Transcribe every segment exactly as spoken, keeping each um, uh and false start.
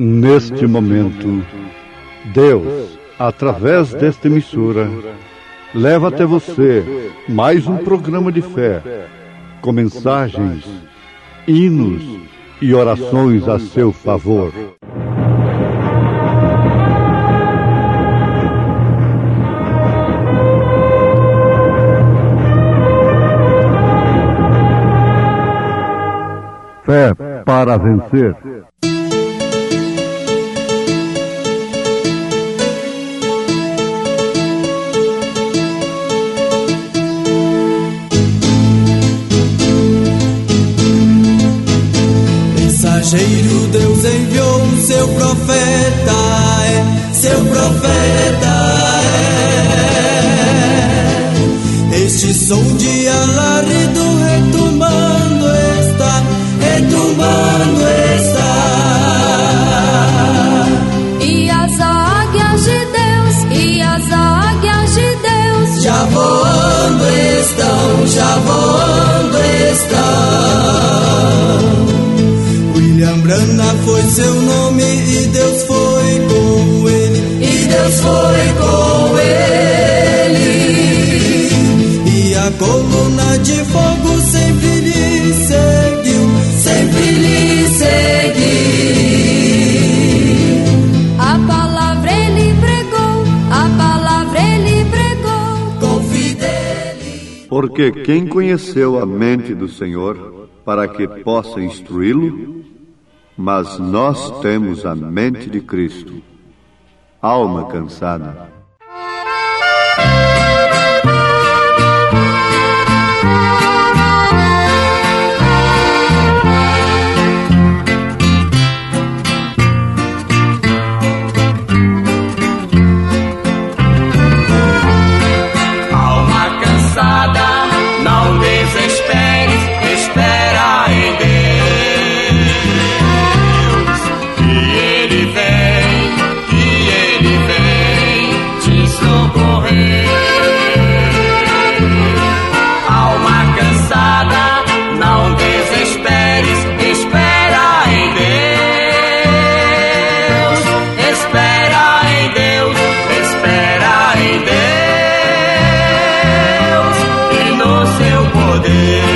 Neste momento, Deus, através desta emissora, leva até você mais um programa de fé, com mensagens, hinos e orações a seu favor. Fé para vencer. Mensageiro, Deus enviou o seu profeta, é, seu profeta é. Este som de alarido retumbando está, retumbando está. E as águias de Deus, e as águias de Deus já voando estão, já voando estão. William Branham foi seu nome e Deus foi com ele, e Deus foi com ele. E a coluna de fogo sempre lhe seguiu, sempre lhe seguiu. A palavra ele pregou, a palavra ele pregou com fidelidade. Porque quem conheceu a mente do Senhor para que possa instruí-lo? Mas nós temos a mente de Cristo. Alma cansada. Alma cansada, não desesperes, espera em Deus. Alma cansada, não desesperes, espera em Deus, espera em Deus, espera em Deus e no seu poder.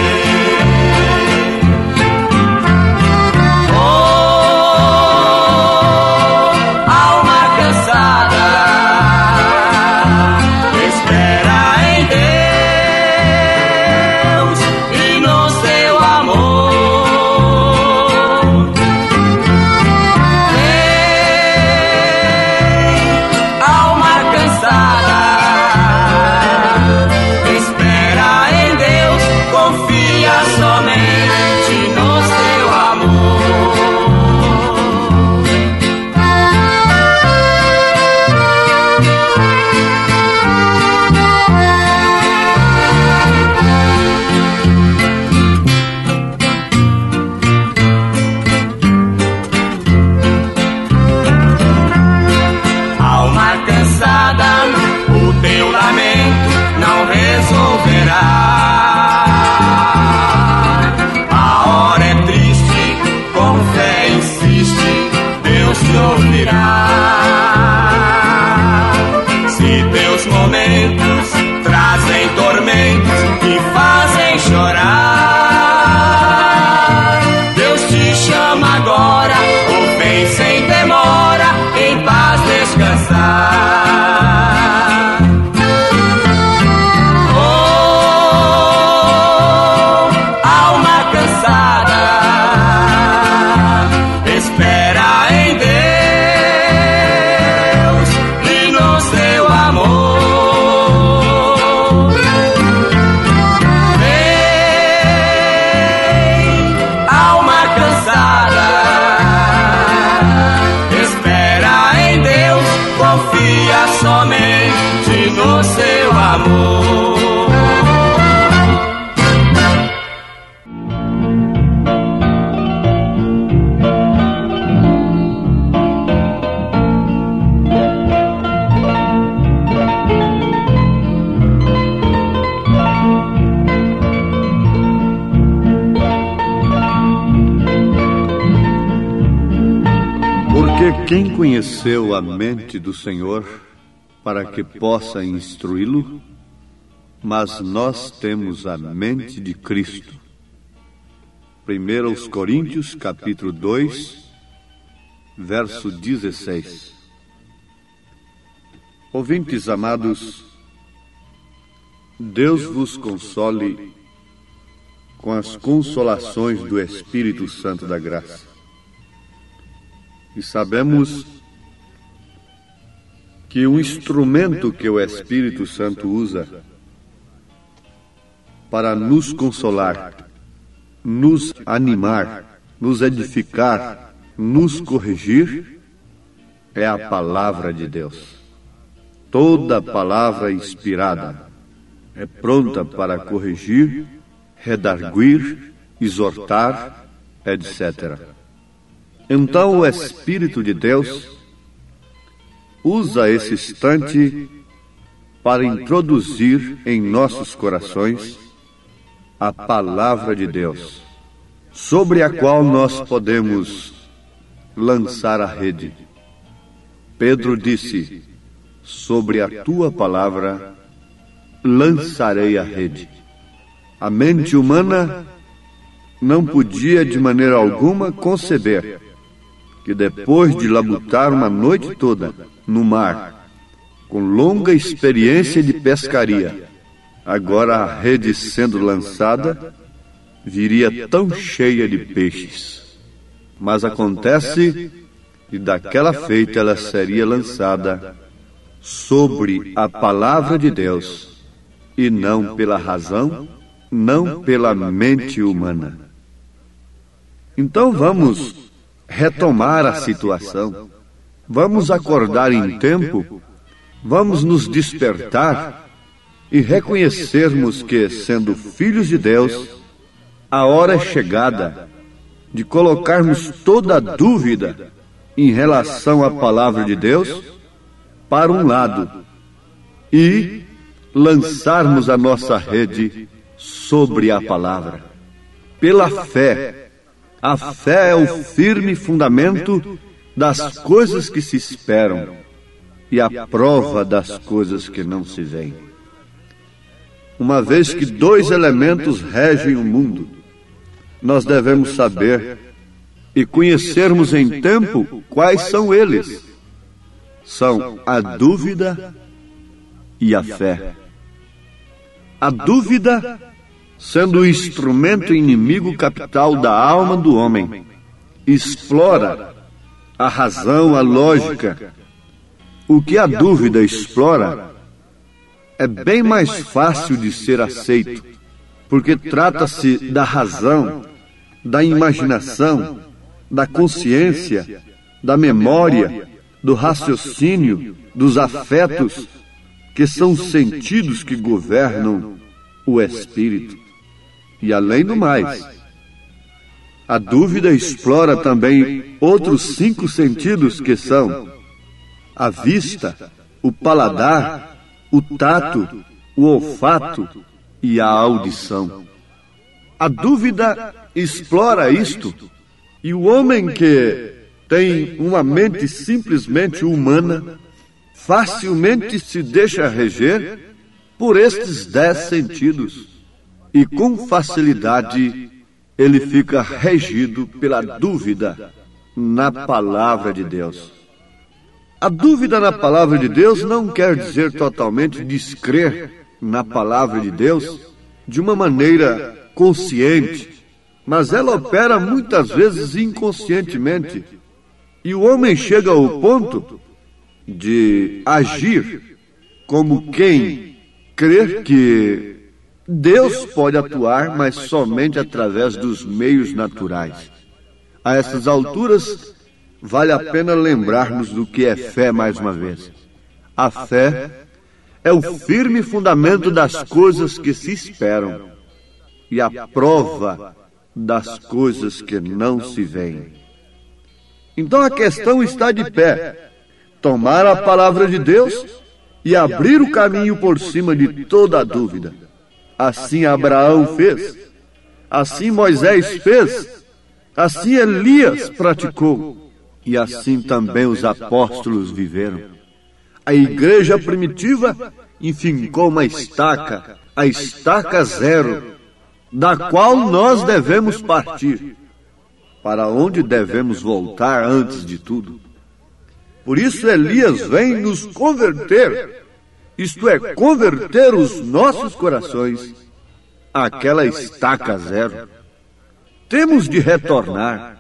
Quem conheceu a mente do Senhor para que possa instruí-lo? Mas nós temos a mente de Cristo. primeira aos Coríntios, capítulo dois, verso dezesseis. Ouvintes amados, Deus vos console com as consolações do Espírito Santo da graça. E sabemos que o instrumento que o Espírito Santo usa para nos consolar, nos animar, nos edificar, nos corrigir, é a palavra de Deus. Toda palavra inspirada é pronta para corrigir, redarguir, exortar, etcétera. Então o Espírito de Deus usa esse instante para introduzir em nossos corações a palavra de Deus, sobre a qual nós podemos lançar a rede. Pedro disse: sobre a tua palavra lançarei a rede. A mente humana não podia de maneira alguma conceber que depois de labutar uma noite toda no mar, com longa experiência de pescaria, agora a rede sendo lançada, viria tão cheia de peixes. Mas acontece que daquela feita ela seria lançada sobre a palavra de Deus, e não pela razão, não pela mente humana. Então vamos retomar a situação, vamos acordar em tempo, vamos nos despertar e reconhecermos que, sendo filhos de Deus, a hora é chegada de colocarmos toda a dúvida em relação à palavra de Deus para um lado e lançarmos a nossa rede sobre a palavra. Pela fé. A fé é o firme fundamento das coisas que se esperam e a prova das coisas que não se veem. Uma vez que dois elementos regem o mundo, nós devemos saber e conhecermos em tempo quais são eles. São a dúvida e a fé. A dúvida, sendo o instrumento inimigo capital da alma do homem, explora a razão, a lógica. O que a dúvida explora é bem mais fácil de ser aceito, porque trata-se da razão, da imaginação, da consciência, da memória, do raciocínio, dos afetos, que são os sentidos que governam o espírito. E além do mais, a dúvida explora também outros cinco sentidos que são a vista, o paladar, o tato, o olfato e a audição. A dúvida explora isto, e o homem que tem uma mente simplesmente humana facilmente se deixa reger por estes dez sentidos. E com facilidade ele fica regido pela dúvida na palavra de Deus. A dúvida na palavra de Deus não quer dizer totalmente descrer na palavra de Deus de uma maneira consciente, mas ela opera muitas vezes inconscientemente. E o homem chega ao ponto de agir como quem crer que Deus pode atuar, mas somente através dos meios naturais. A essas alturas, vale a pena lembrarmos do que é fé mais uma vez. A fé é o firme fundamento das coisas que se esperam e a prova das coisas que não se veem. Então a questão está de pé: tomar a palavra de Deus e abrir o caminho por cima de toda a dúvida. Assim Abraão fez, assim Moisés fez, assim Elias praticou, E assim também os apóstolos viveram. A igreja primitiva enfincou uma estaca, a estaca zero, da qual nós devemos partir. Para onde devemos voltar antes de tudo? Por isso Elias vem nos converter, isto é, converter os nossos corações àquela estaca zero. Temos de retornar.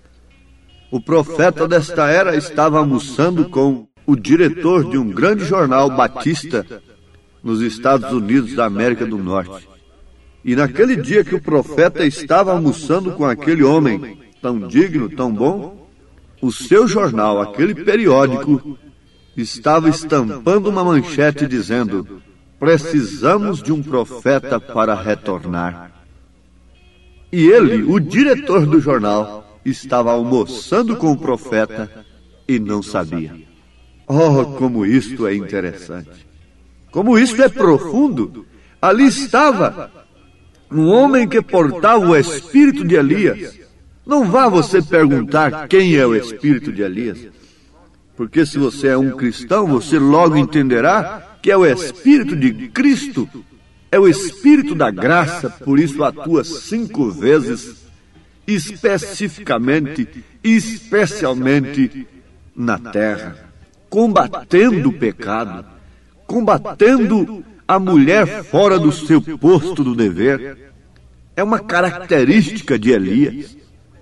O profeta desta era estava almoçando com o diretor de um grande jornal batista nos Estados Unidos da América do Norte. E naquele dia que o profeta estava almoçando com aquele homem tão digno, tão bom, o seu jornal, aquele periódico, estava estampando uma manchete dizendo: precisamos de um profeta para retornar. E ele, o diretor do jornal, estava almoçando com o profeta e não sabia. Oh, como isto é interessante! Como isto é profundo! Ali estava um homem que portava o espírito de Elias. Não vá você perguntar quem é o espírito de Elias, porque se você é um cristão, você logo entenderá que é o espírito de Cristo, é o espírito da graça, por isso atua cinco vezes, especificamente, especialmente na terra, combatendo o pecado, combatendo a mulher fora do seu posto do dever. É uma característica de Elias.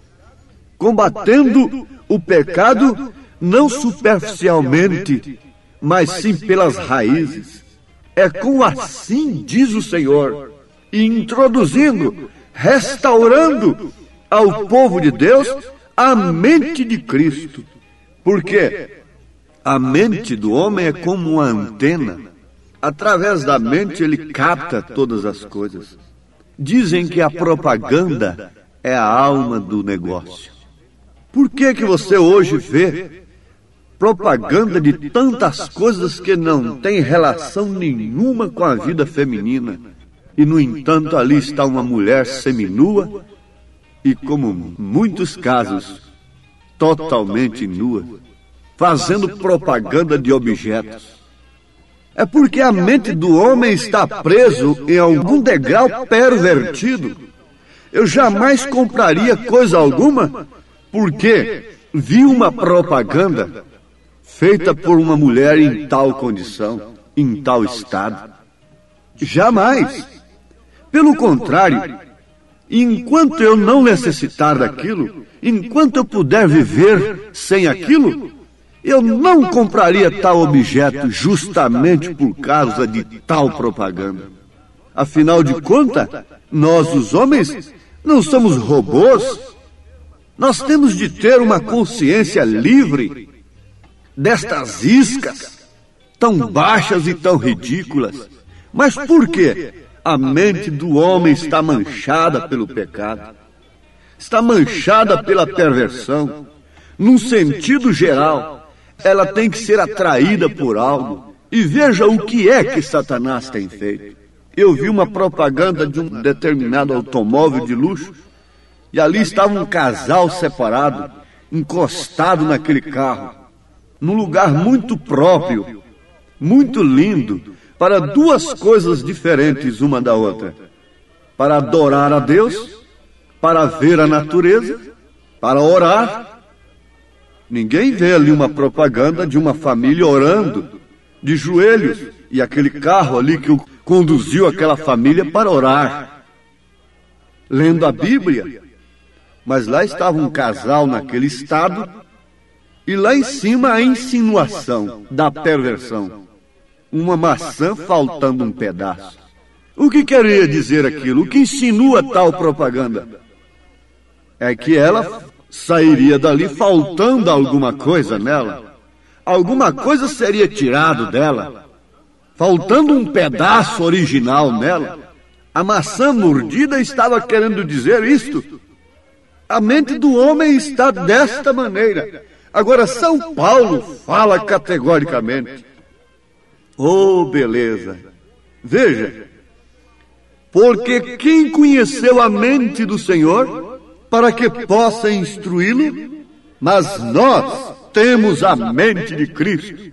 Combatendo o pecado não superficialmente, mas sim pelas raízes. É com assim, diz o Senhor, e introduzindo, restaurando ao povo de Deus a mente de Cristo. Porque a mente do homem é como uma antena. Através da mente ele capta todas as coisas. Dizem que a propaganda é a alma do negócio. Por que que você hoje vê propaganda de tantas coisas que não têm relação nenhuma com a vida feminina? E, no entanto, ali está uma mulher seminua e, como muitos casos, totalmente nua, fazendo propaganda de objetos. É porque a mente do homem está preso em algum degrau pervertido. Eu jamais compraria coisa alguma porque vi uma propaganda feita por uma mulher em tal condição, em tal estado. Jamais. Pelo contrário, enquanto eu não necessitar daquilo, enquanto eu puder viver sem aquilo, eu não compraria tal objeto justamente por causa de tal propaganda. Afinal de contas, nós, os homens, não somos robôs. Nós temos de ter uma consciência livre destas iscas tão baixas e tão ridículas. Mas por quê? A mente do homem está manchada pelo pecado, está manchada pela perversão. Num sentido geral, ela tem que ser atraída por algo. E veja o que é que Satanás tem feito. Eu vi uma propaganda de um determinado automóvel de luxo, e ali estava um casal separado, encostado naquele carro, num lugar muito próprio, muito lindo, para duas coisas diferentes uma da outra: para adorar a Deus, para ver a natureza, para orar. Ninguém vê ali uma propaganda de uma família orando, de joelhos, e aquele carro ali que conduziu aquela família para orar, lendo a Bíblia. Mas lá estava um casal naquele estado, e lá em cima a insinuação da perversão. Uma maçã faltando um pedaço. O que queria dizer aquilo? O que insinua tal propaganda? É que ela sairia dali faltando alguma coisa nela. Alguma coisa seria tirado dela, faltando um pedaço original nela. A maçã mordida estava querendo dizer isto. A mente do homem está desta maneira. Agora, São Paulo fala categoricamente. Oh, beleza! Veja, porque quem conheceu a mente do Senhor para que possa instruí-lo? mas nós temos a mente de Cristo.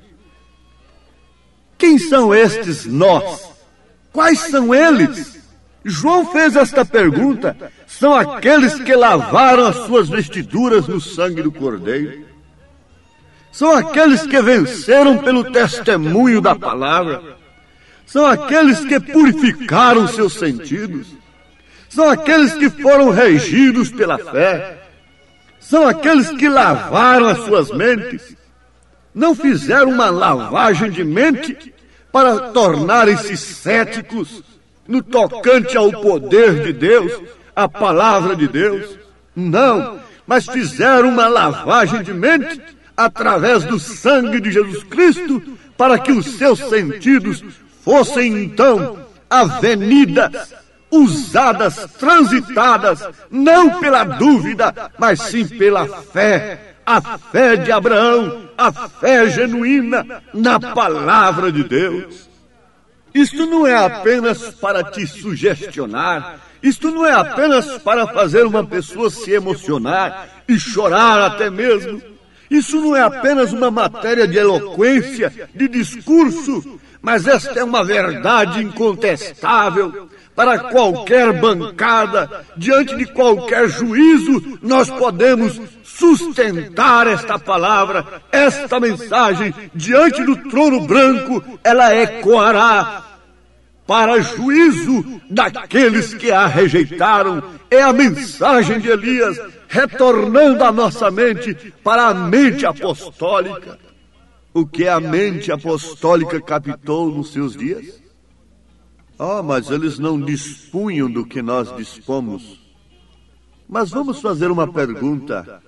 Quem são estes nós? Quais são eles? João fez esta pergunta. São aqueles que lavaram as suas vestiduras no sangue do Cordeiro. São aqueles que venceram pelo testemunho da palavra. São aqueles que purificaram seus sentidos. São aqueles que foram regidos pela fé. São aqueles que lavaram as suas mentes. Não fizeram uma lavagem de mente para tornarem-se céticos no tocante ao poder de Deus, à palavra de Deus. Não, mas fizeram uma lavagem de mente através do sangue de Jesus Cristo, para que os seus sentidos fossem então avenidas, usadas, transitadas, não pela dúvida, mas sim pela fé, a fé de Abraão, a fé genuína na palavra de Deus. Isto não é apenas para te sugestionar, isto não é apenas para fazer uma pessoa se emocionar e chorar até mesmo. Isso não é apenas uma matéria de eloquência, de discurso, mas esta é uma verdade incontestável. Para qualquer bancada, diante de qualquer juízo, nós podemos sustentar esta palavra, esta mensagem, diante do trono branco, ela ecoará para juízo daqueles que a rejeitaram. É a mensagem de Elias, retornando à nossa mente para a mente apostólica. O que a mente apostólica captou nos seus dias? Ah, mas eles não dispunham do que nós dispomos. Mas vamos fazer uma pergunta.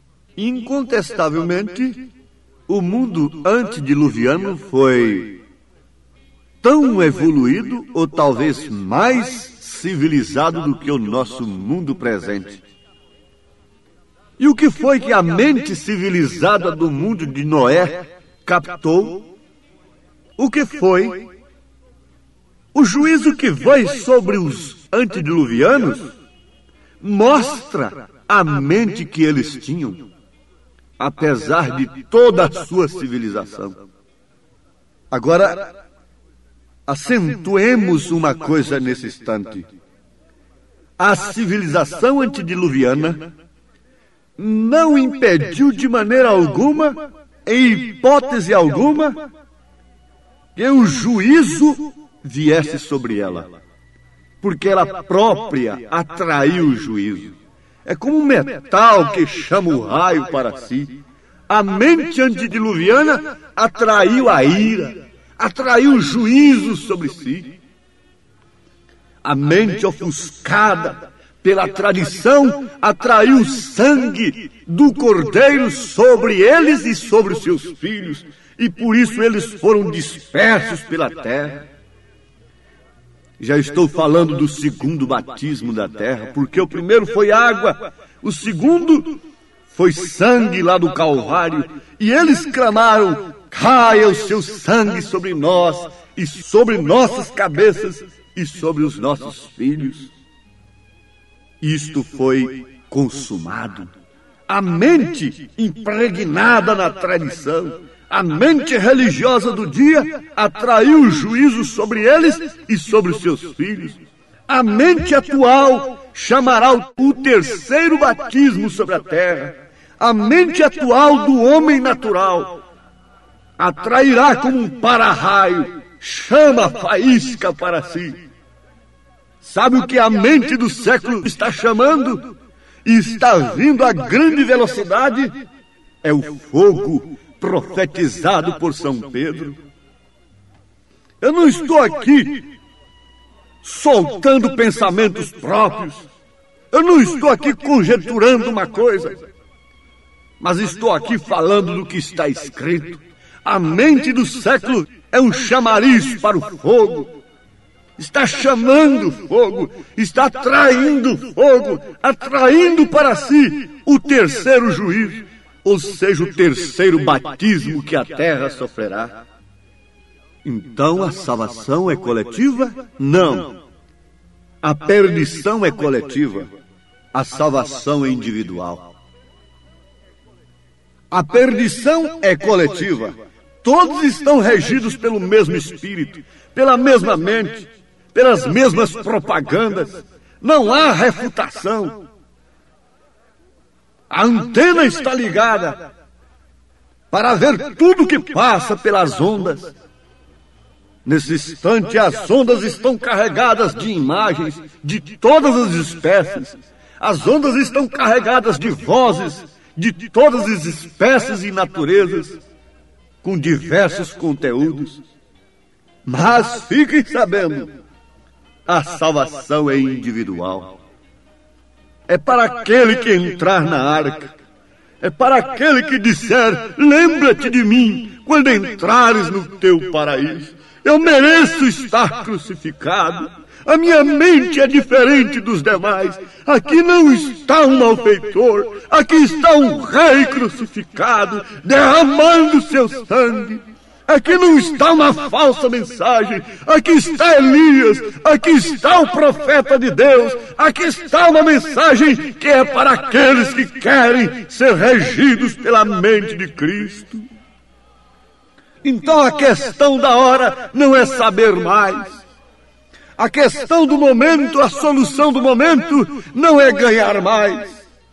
Incontestavelmente, o mundo antediluviano foi tão evoluído, ou talvez mais civilizado do que o nosso mundo presente. E o que foi que a mente civilizada do mundo de Noé captou? O que foi? O juízo que veio sobre os antediluvianos mostra a mente que eles tinham, apesar de toda a sua civilização. Agora, acentuemos uma coisa nesse instante. A civilização antediluviana não impediu de maneira alguma, em hipótese alguma, que o juízo viesse sobre ela, porque ela própria atraiu o juízo. É como um metal que chama o raio para si. A mente antediluviana atraiu a ira, atraiu o juízo sobre si. A mente ofuscada pela tradição atraiu o sangue do Cordeiro sobre eles e sobre os seus filhos, e por isso eles foram dispersos pela terra. Já estou falando do segundo batismo da terra, porque o primeiro foi água, o segundo foi sangue lá do Calvário, e eles clamaram: caia o seu sangue sobre nós, e sobre nossas cabeças, e sobre os nossos filhos. Isto foi consumado. A mente impregnada na tradição, a mente religiosa do dia atraiu o juízo sobre eles e sobre os seus filhos. A mente atual chamará o terceiro batismo sobre a terra. A mente atual do homem natural atrairá como um para-raio, chama a faísca para si. Sabe o que a mente do século está chamando? E está vindo a grande velocidade? É o fogo profetizado por São Pedro. Eu não estou aqui soltando pensamentos próprios. Eu não estou aqui conjecturando uma coisa. Mas estou aqui falando do que está escrito. A mente do século é um chamariz para o fogo. Está chamando fogo, está atraindo fogo, atraindo para si o terceiro juízo, ou seja, o terceiro batismo que a terra sofrerá. Então a salvação é coletiva? Não. A perdição é coletiva, a salvação é individual. A perdição é coletiva. Todos estão regidos pelo mesmo espírito, pela mesma mente, pelas mesmas propagandas. Não há refutação. A antena está ligada para ver tudo que passa pelas ondas. Nesse instante, as ondas estão carregadas de imagens de todas as espécies. As ondas estão carregadas de vozes de todas as espécies e naturezas, com diversos conteúdos. Mas fiquem sabendo, a salvação é individual. É para aquele que entrar na arca. É para aquele que disser, lembra-te de mim quando entrares no teu paraíso. Eu mereço estar crucificado. A minha mente é diferente dos demais. Aqui não está um malfeitor. Aqui está um rei crucificado, derramando seu sangue. Aqui não está uma falsa mensagem. Aqui está Elias. Aqui está o profeta de Deus. Aqui está uma mensagem que é para aqueles que querem ser regidos pela mente de Cristo. Então a questão da hora não é saber mais. A questão do momento, a solução do momento, não é ganhar mais.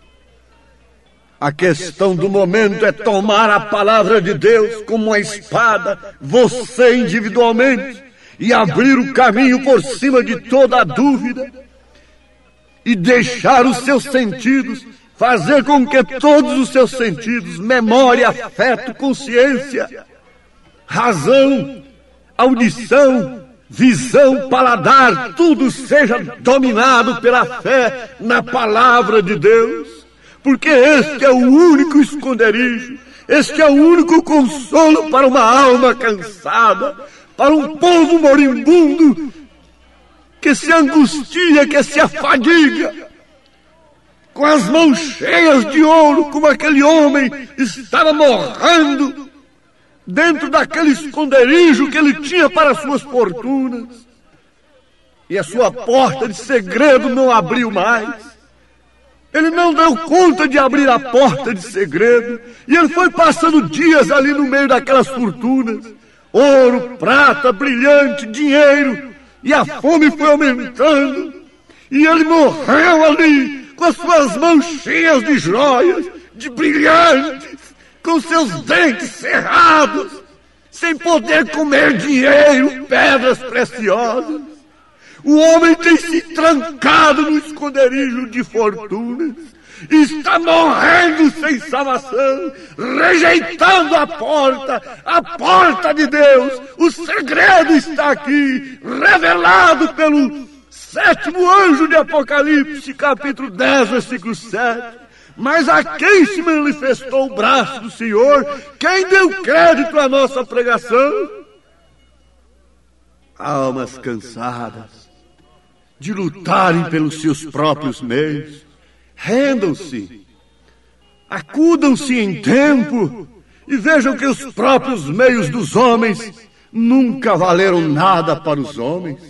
A questão do momento é tomar a palavra de Deus como uma espada, você individualmente, e abrir o caminho por cima de toda a dúvida, e deixar os seus sentidos, fazer com que todos os seus sentidos, memória, afeto, consciência, razão, audição, visão, paladar, tudo seja dominado pela fé na palavra de Deus, porque este é o único esconderijo, este é o único consolo para uma alma cansada, para um povo moribundo que se angustia, que se afadiga, com as mãos cheias de ouro, como aquele homem estava morrendo dentro daquele esconderijo que ele tinha para suas fortunas. E a sua porta de segredo não abriu mais. Ele não deu conta de abrir a porta de segredo. E ele foi passando dias ali no meio daquelas fortunas. Ouro, prata, brilhante, dinheiro. E a fome foi aumentando. E ele morreu ali com as suas mãos cheias de joias, de brilhantes, com seus dentes cerrados, sem poder comer dinheiro, pedras preciosas. O homem tem se trancado no esconderijo de fortunas, está morrendo sem salvação, rejeitando a porta, a porta de Deus. O segredo está aqui, revelado pelo sétimo anjo de Apocalipse, capítulo dez, versículo sete. Mas a quem se manifestou o braço do Senhor? Quem deu crédito à nossa pregação? Almas cansadas de lutarem pelos seus próprios meios, rendam-se, acudam-se em tempo e vejam que os próprios meios dos homens nunca valeram nada para os homens.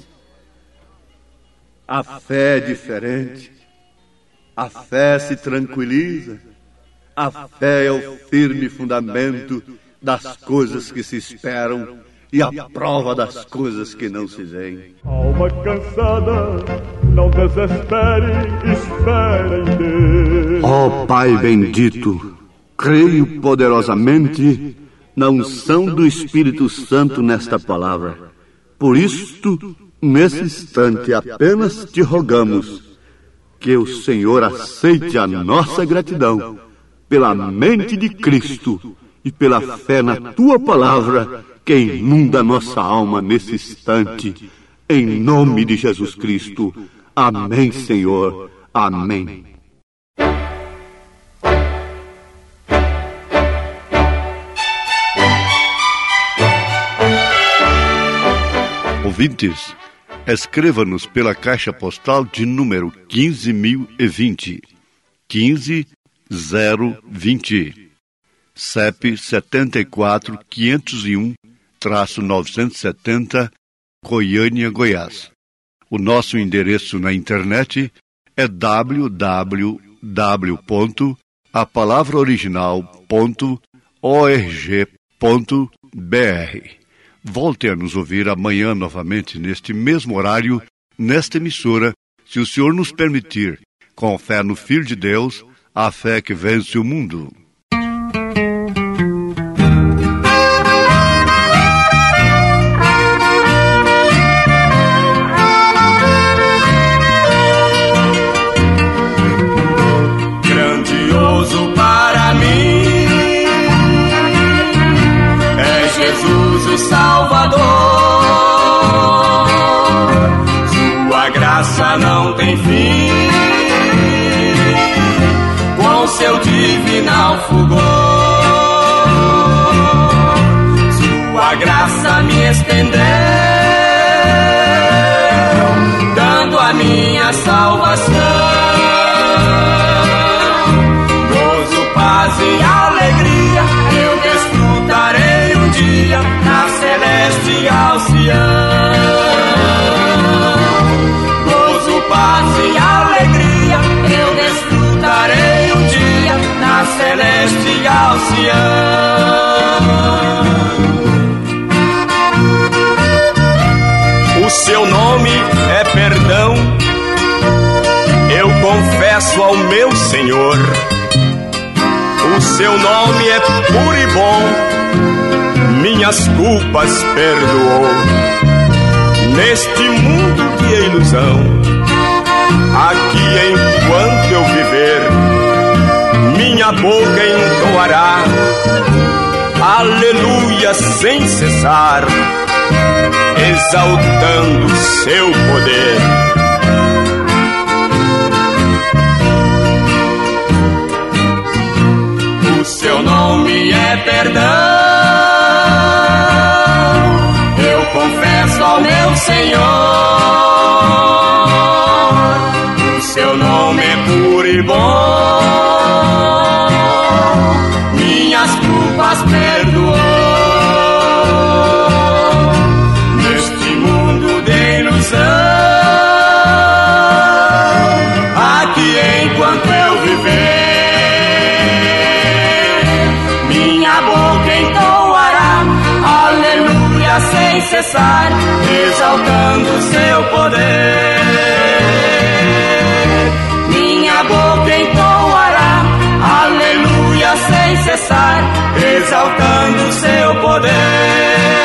A fé é diferente. A fé se tranquiliza. A fé é o firme fundamento das coisas que se esperam e a prova das coisas que não se veem. Alma cansada, não desespere, espere em Deus. Ó Pai bendito, creio poderosamente na unção do Espírito Santo nesta palavra. Por isto, nesse instante, apenas te rogamos que o Senhor aceite a nossa gratidão pela mente de Cristo e pela fé na Tua palavra que inunda nossa alma nesse instante. Em nome de Jesus Cristo. Amém, Senhor. Amém. Ouvintes, escreva-nos pela caixa postal de número quinze mil e vinte, quinze zero vinte, C E P setenta e quatro, quinhentos e um, novecentos e setenta, Goiânia, Goiás. O nosso endereço na internet é w w w ponto a palavra original ponto org ponto br. Volte a nos ouvir amanhã novamente neste mesmo horário, nesta emissora, se o Senhor nos permitir, com fé no Filho de Deus, a fé que vence o mundo. Grandioso para mim é Jesus o Salvador. Sua graça não tem fim, com seu divinal fulgor. Sua graça me estendeu, dando a minha salvação. E alegria eu desfrutarei um dia na celestial Sião. Gozo, paz e alegria eu desfrutarei um dia na celestial Sião. O seu nome é perdão, eu confesso ao meu Senhor. O seu nome é puro e bom, minhas culpas perdoou. Neste mundo de ilusão, aqui enquanto eu viver, minha boca entoará aleluia sem cessar, exaltando seu poder. Seu nome é perdão, eu confesso ao meu Senhor. O seu nome é puro e bom, minhas culpas perdoou. Neste mundo de ilusão, aqui enquanto eu viver, sem cessar, exaltando seu poder. Minha boca entoará aleluia sem cessar, exaltando seu poder.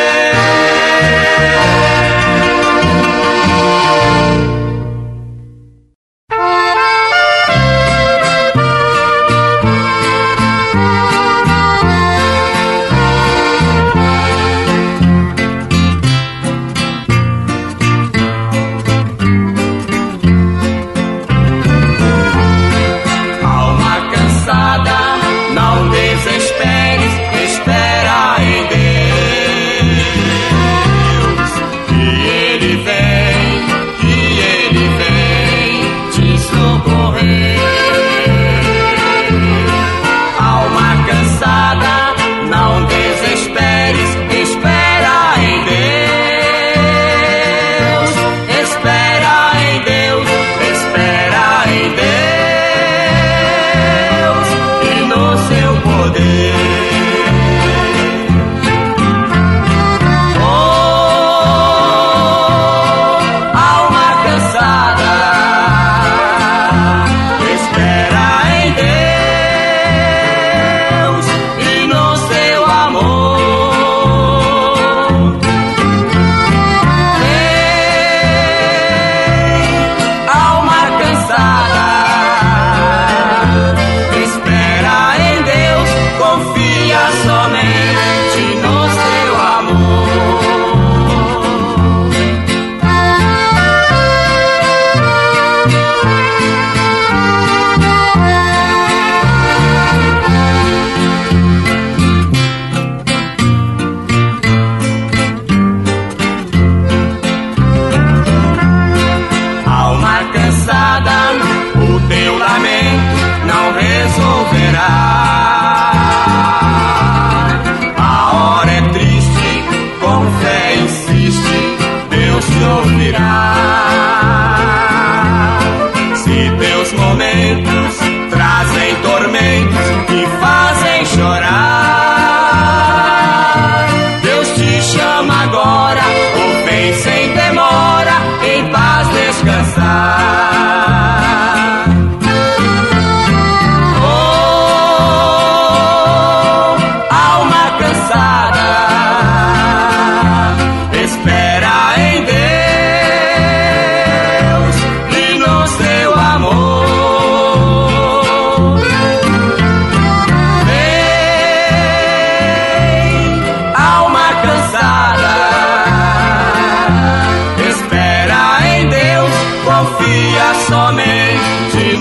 momentos trazem tormentos,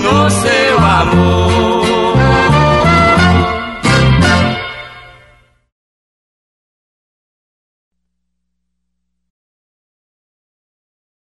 no seu amor.